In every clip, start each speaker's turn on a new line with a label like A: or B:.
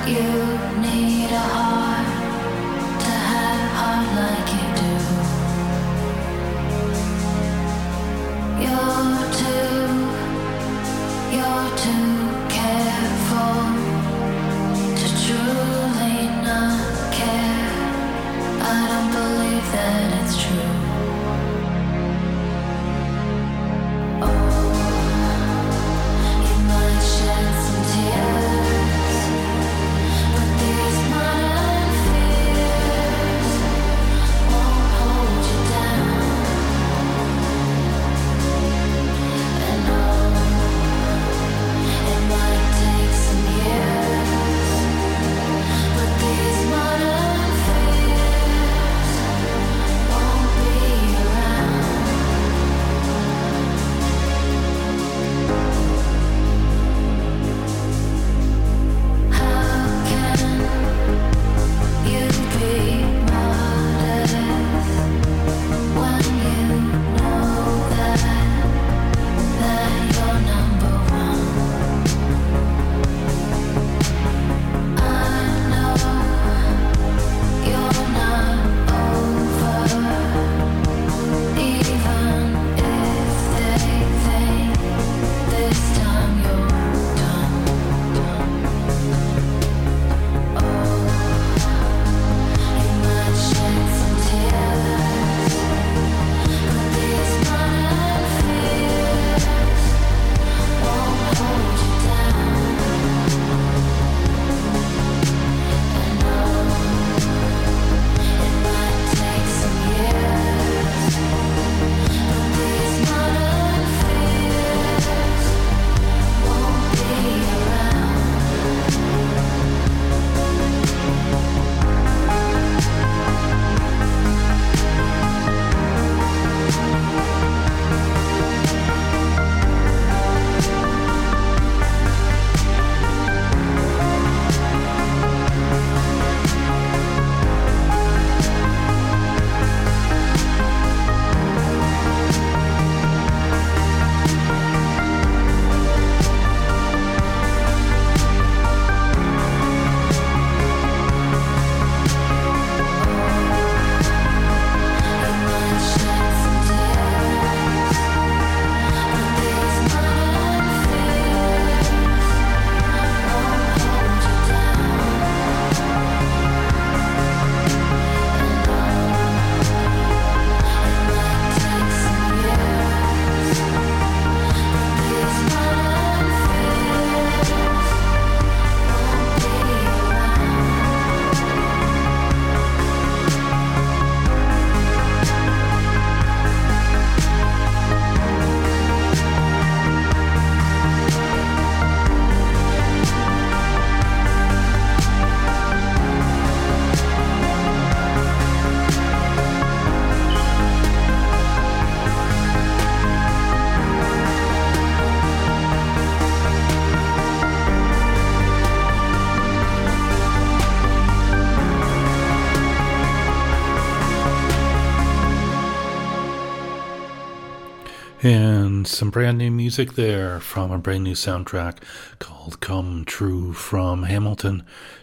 A: And some brand new music there from a brand new soundtrack called Come True from Hamilton,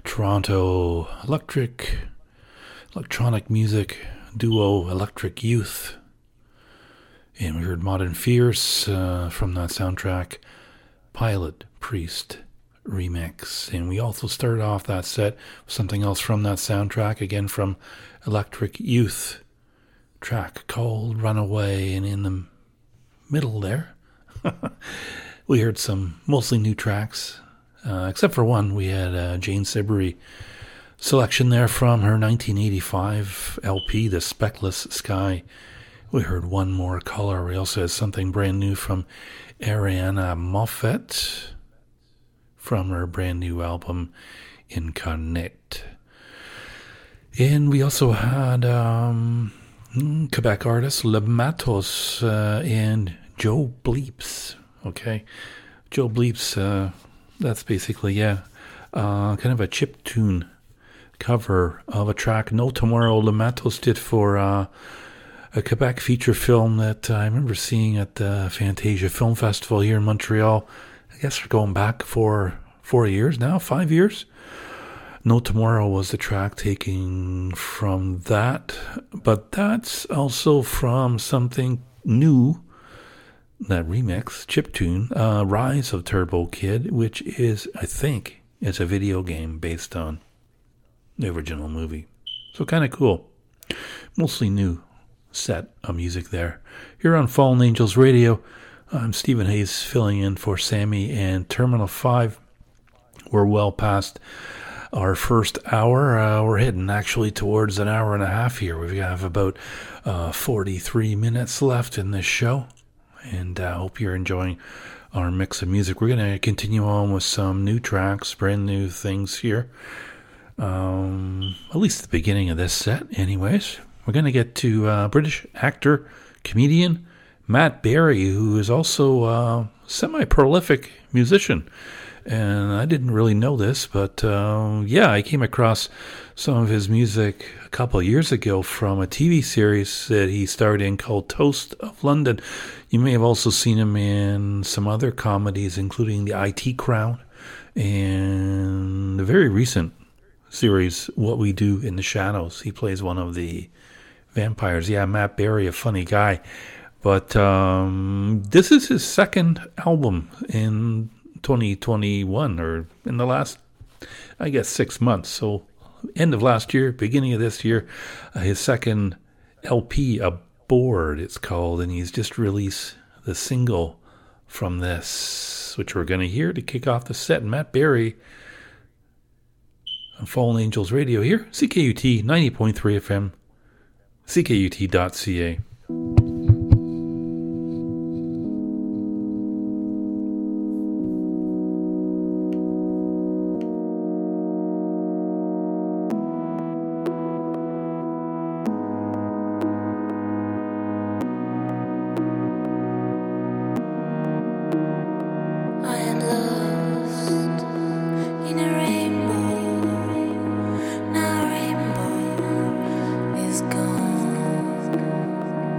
A: Toronto electronic music duo Electric Youth. And we heard Modern Fierce from that soundtrack, Pilot Priest remix. And we also started off that set with something else from that soundtrack, again from Electric Youth, track called Runaway. And in the middle there we heard some mostly new tracks, except for one. We had Jane Siberry selection there from her 1985 LP, The Speckless Sky. We heard One More Color. We also had something brand new from Ariana Moffett from her brand new album Incarnate. And we also had Quebec artist Le Matos and Joe Bleeps. Okay, Joe Bleeps, that's basically, kind of a chiptune cover of a track No Tomorrow Le Matos did for a Quebec feature film that I remember seeing at the Fantasia Film Festival here in Montreal. I guess we're going back for 4 years now, 5 years. No Tomorrow was the track taken from that, but that's also from something new, that remix, chiptune, Rise of Turbo Kid, which is, I think, it's a video game based on the original movie. So kind of cool. Mostly new set of music there. Here on Fallen Angels Radio, I'm Stephen Hayes filling in for Sammy and Terminal 5. We're well past our first hour. We're heading actually towards an hour and a half here. We have about 43 minutes left in this show. And I hope you're enjoying our mix of music. We're going to continue on with some new tracks, brand new things here. At least the beginning of this set, anyways. We're going to get to British actor, comedian Matt Berry, who is also a semi-prolific musician. And I didn't really know this, but I came across some of his music a couple of years ago from a TV series that he starred in called Toast of London. You may have also seen him in some other comedies, including The IT Crowd and the very recent series What We Do in the Shadows. He plays one of the vampires. Yeah, Matt Berry, a funny guy. But this is his second album in 2021, or in the last, I guess, 6 months. So end of last year, beginning of this year, his second LP, Aboard, it's called, and he's just released the single from this, which we're going to hear to kick off the set. Matt Berry on Fallen Angels Radio here, CKUT 90.3 FM, CKUT.ca.
B: Now rainbow is gone.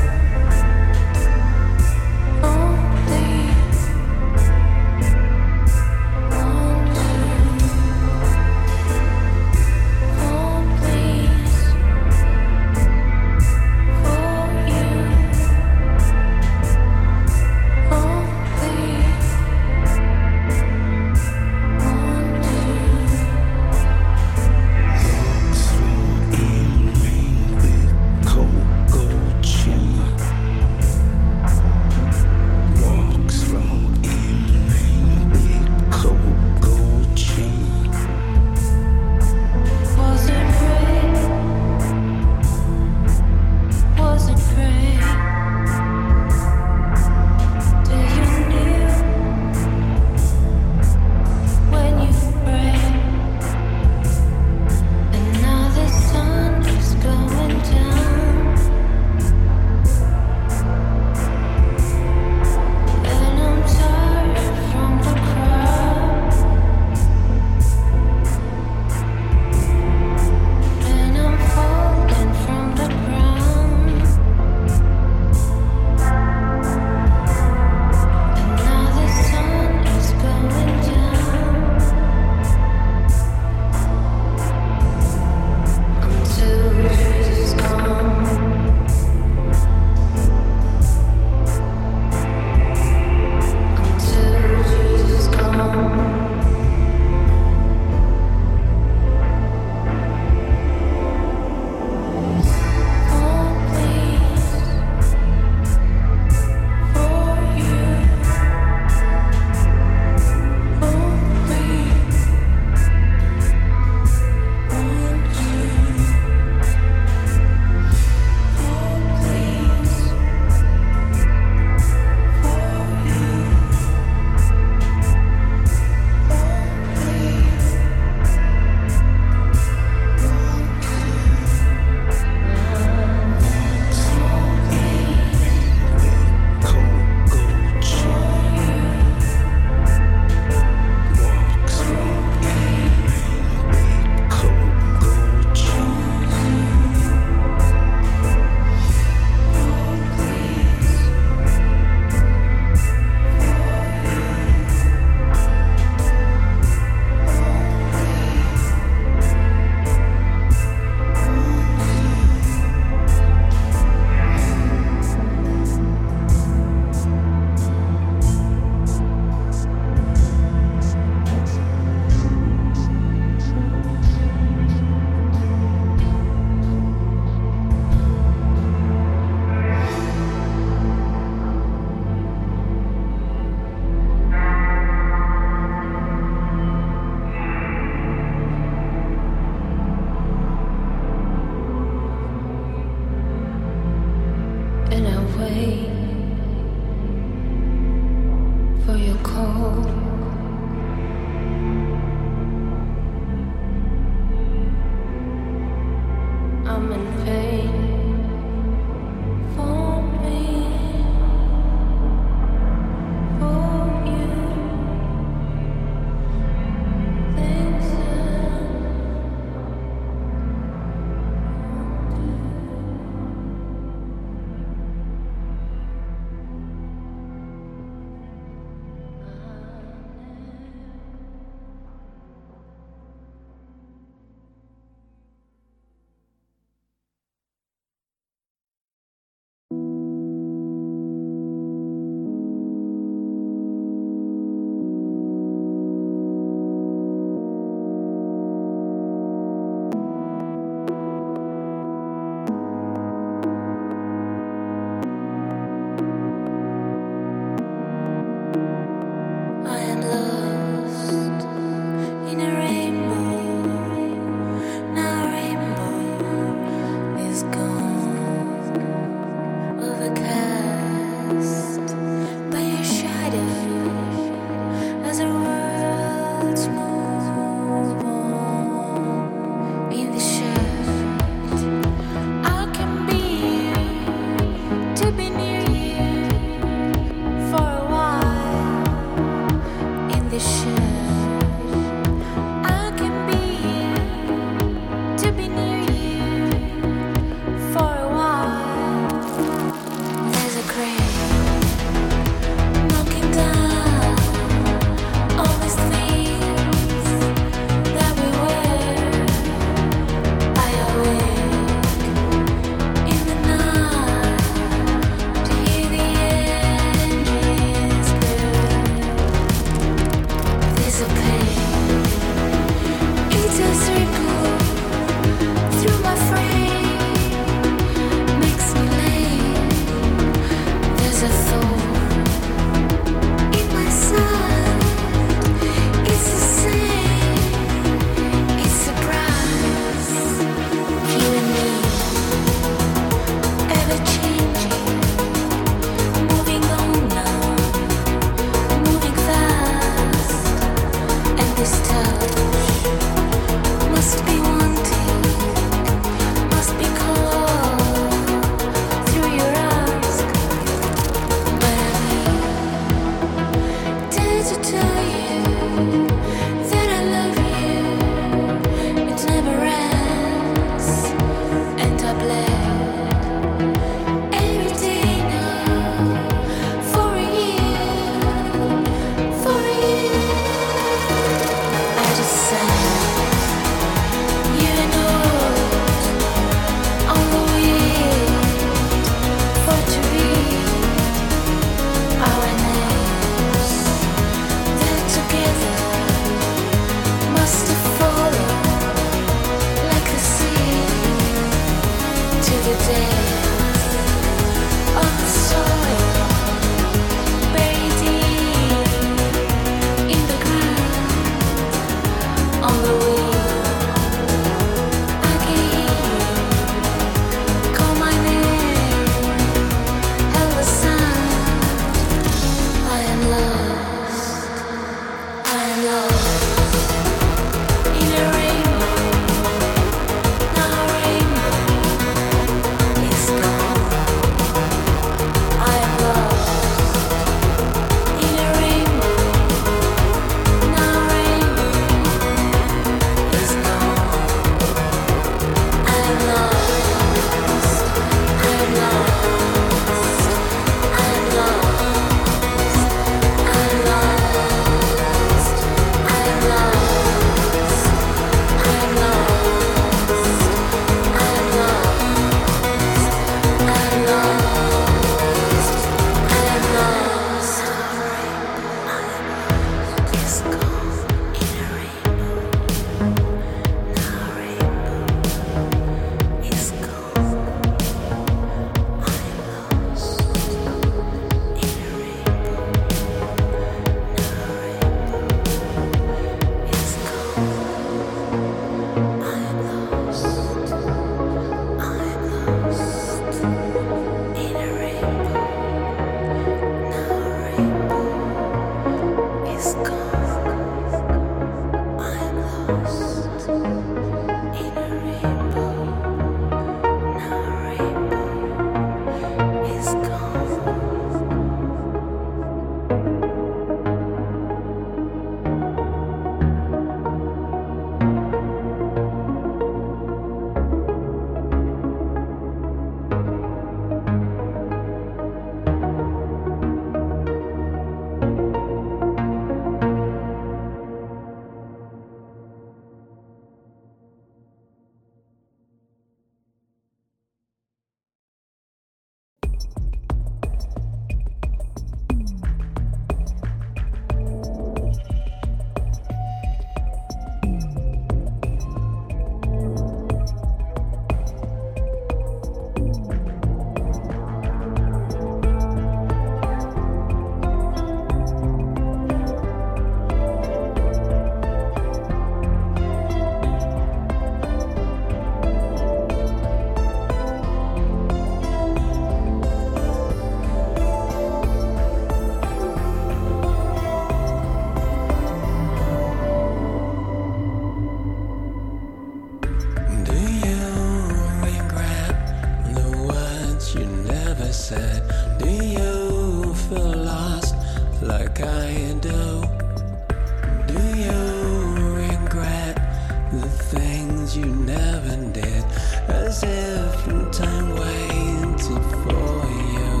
B: said, do you feel lost like I do? Do you regret the things you never did, as if time waited for you?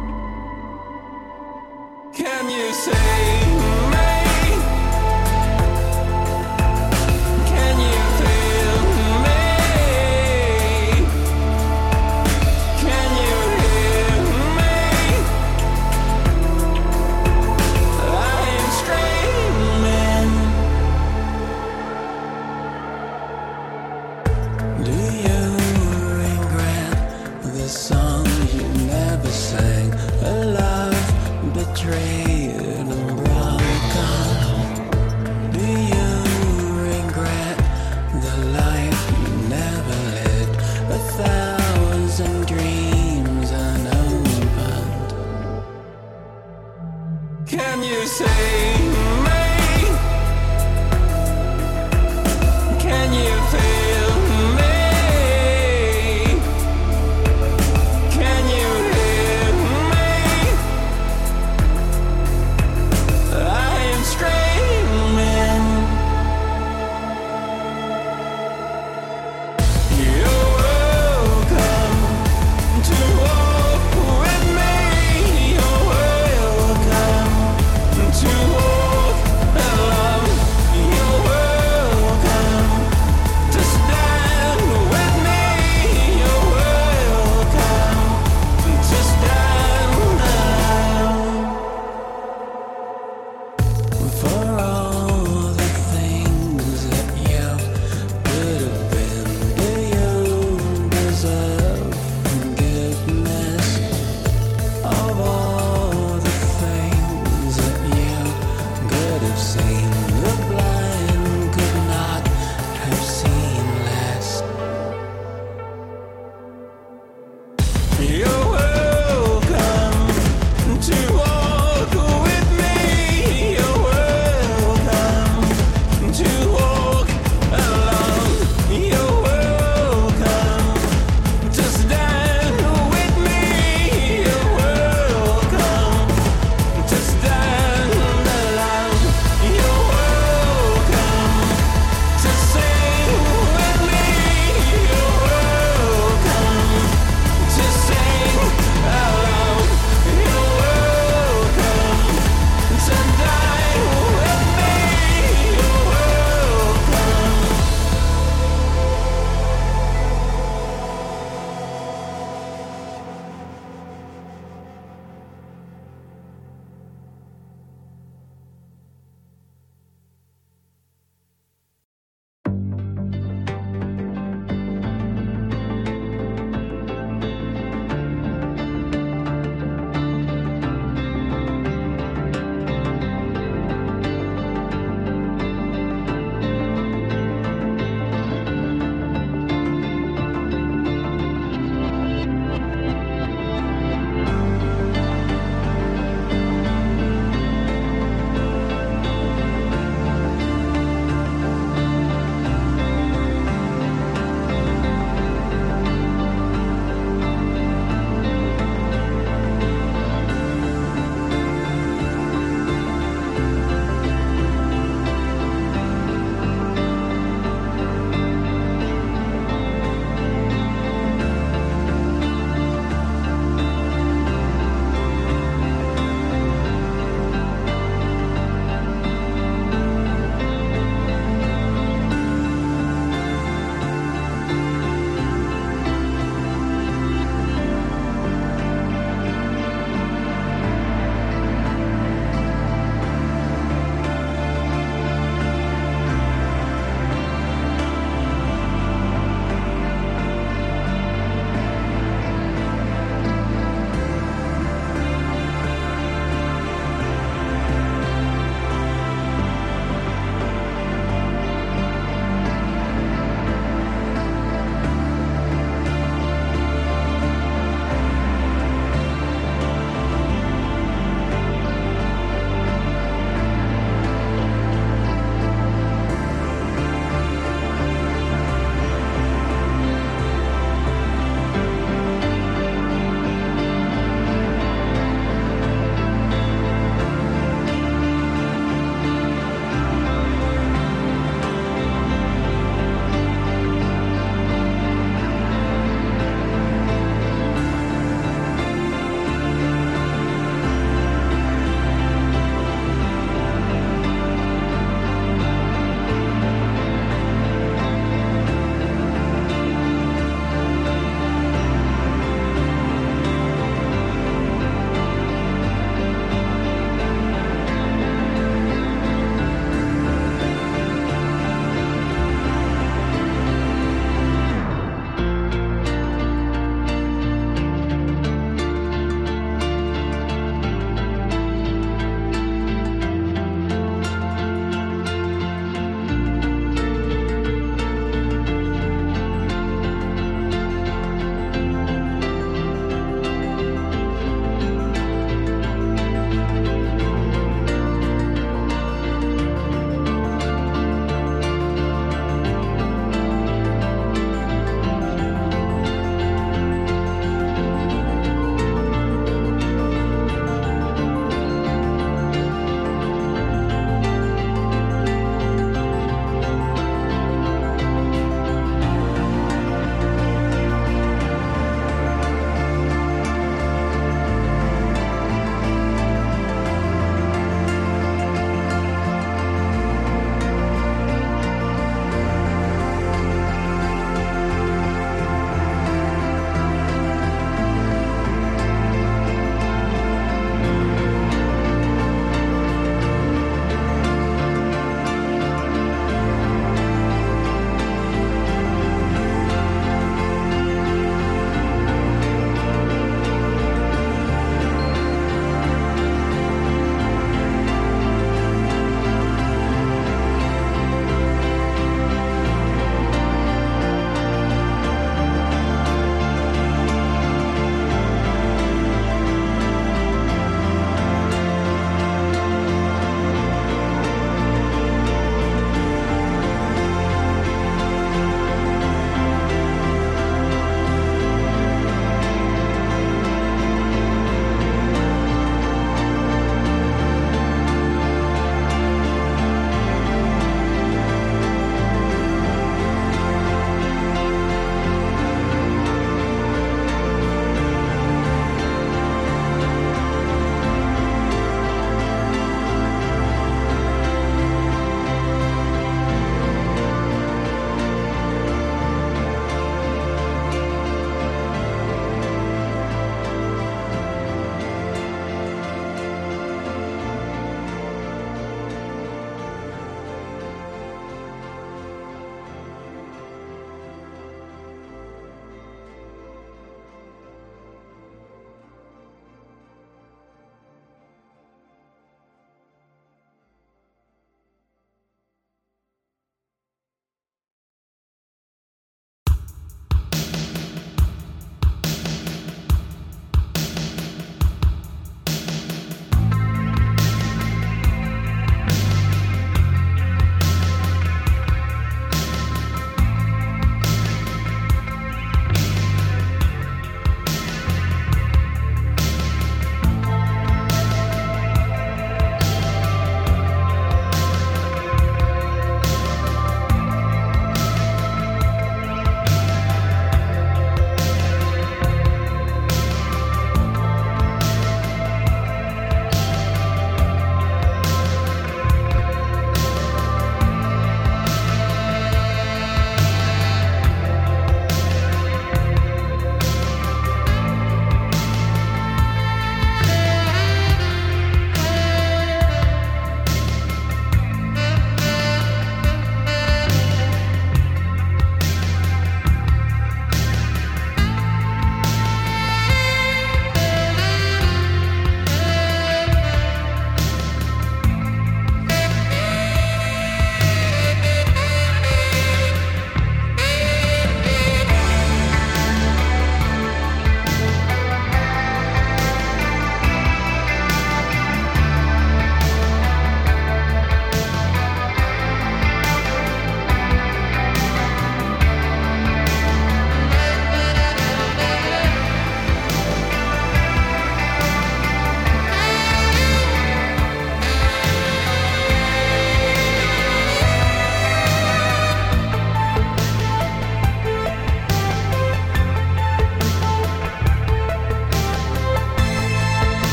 B: Can you say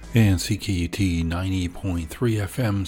A: and CKUT 90.3 FM,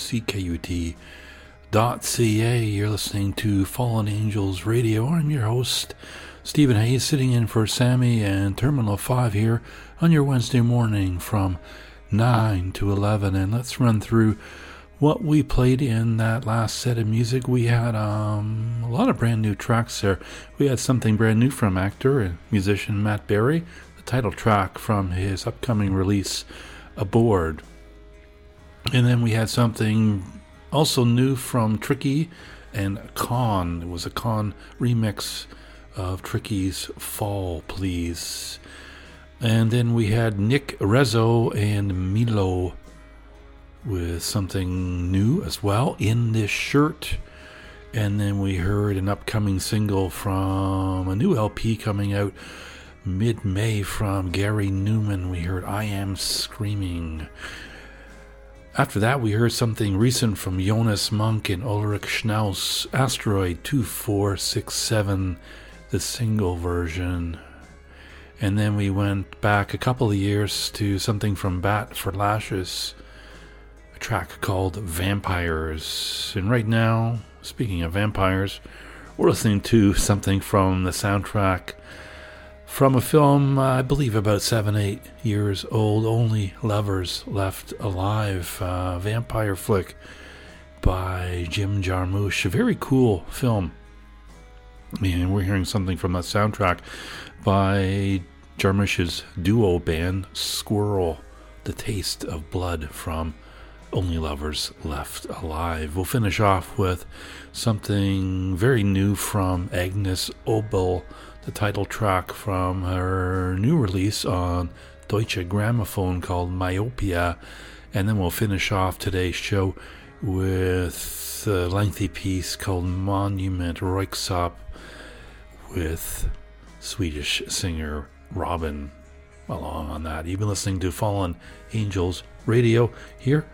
A: CKUT.ca. You're listening to Fallen Angels Radio. I'm your host, Stephen Hayes, sitting in for Sammy and Terminal 5 here on your Wednesday morning from 9 to 11. And let's run through what we played in that last set of music. We had a lot of brand new tracks there. We had something brand new from actor and musician Matt Berry, the title track from his upcoming release, Aboard. And then we had something also new from Tricky and Con. It was a Con remix of Tricky's Fall Please. And then we had Nick Rezzo and Milo with something new as well, In This Shirt. And then we heard an upcoming single from a new LP coming out mid-May from Gary Newman. We heard I Am Screaming. After that, we heard something recent from Jonas Monk and Ulrich Schnaus, Asteroid 2467, the single version. And then we went back a couple of years to something from Bat for Lashes, a track called Vampires. And right now, speaking of vampires, we're listening to something from the soundtrack from a film, I believe about 7-8 years old, Only Lovers Left Alive, vampire flick by Jim Jarmusch. A very cool film. And we're hearing something from that soundtrack by Jarmusch's duo band, Squirrel, The Taste of Blood from Only Lovers Left Alive. We'll finish off with something very new from Agnes Obel, the title track from her new release on Deutsche Grammophon called Myopia. And then we'll finish off today's show with a lengthy piece called Monument Röyksopp with Swedish singer Robin along on that. You've been listening to Fallen Angels Radio here.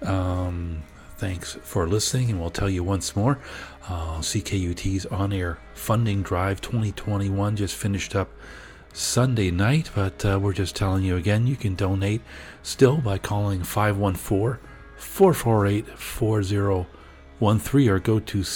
A: Thanks for listening, and we'll tell you once more, CKUT's on-air funding drive 2021 just finished up Sunday night, but we're just telling you again, you can donate still by calling 514-448-4013 or go to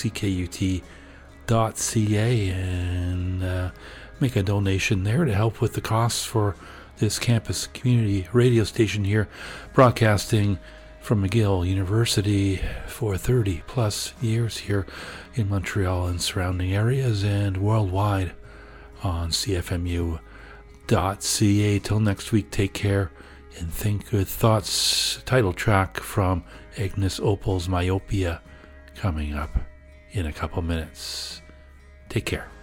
A: CKUT.ca and make a donation there to help with the costs for this campus community radio station here, broadcasting from McGill University for 30 plus years here in Montreal and surrounding areas and worldwide on CFMU.ca. Till next week, take care and think good thoughts. Title track from Agnes Obel's Myopia coming up in a couple minutes. Take care.